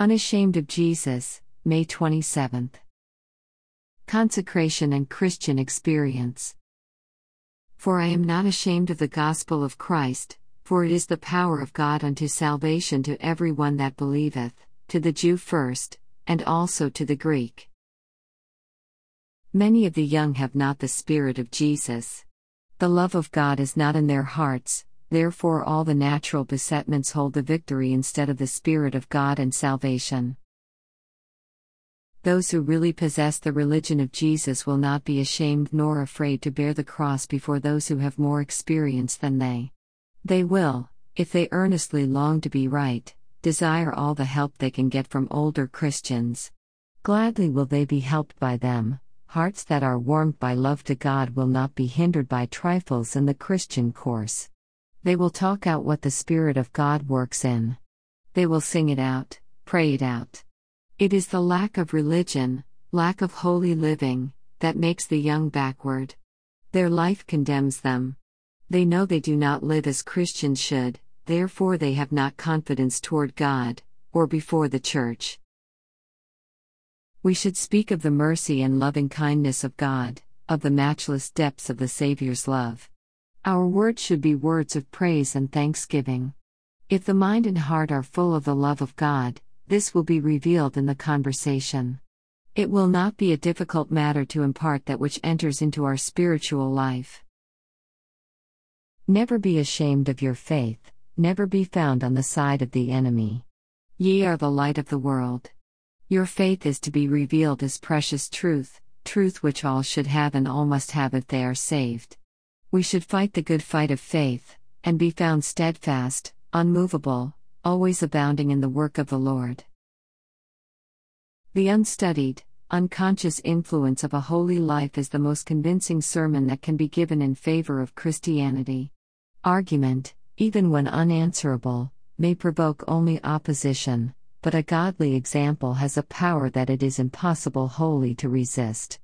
Unashamed of Jesus, May 27th. Consecration and Christian Experience. For I am not ashamed of the gospel of Christ, for it is the power of God unto salvation to every one that believeth, to the Jew first, and also to the Greek. Many of the young have not the Spirit of Jesus. The love of God is not in their hearts, therefore all the natural besetments hold the victory instead of the Spirit of God and salvation. Those who really possess the religion of Jesus will not be ashamed nor afraid to bear the cross before those who have more experience than they. They will, if they earnestly long to be right, desire all the help they can get from older Christians. Gladly will they be helped by them. Hearts that are warmed by love to God will not be hindered by trifles in the Christian course. They will talk out what the Spirit of God works in. They will sing it out, pray it out. It is the lack of religion, lack of holy living, that makes the young backward. Their life condemns them. They know they do not live as Christians should, therefore they have not confidence toward God, or before the church. We should speak of the mercy and loving kindness of God, of the matchless depths of the Savior's love. Our words should be words of praise and thanksgiving. If the mind and heart are full of the love of God, this will be revealed in the conversation. It will not be a difficult matter to impart that which enters into our spiritual life. Never be ashamed of your faith, never be found on the side of the enemy. Ye are the light of the world. Your faith is to be revealed as precious truth, truth which all should have and all must have if they are saved. We should fight the good fight of faith, and be found steadfast, unmovable, always abounding in the work of the Lord. The unstudied, unconscious influence of a holy life is the most convincing sermon that can be given in favor of Christianity. Argument, even when unanswerable, may provoke only opposition, but a godly example has a power that it is impossible wholly to resist.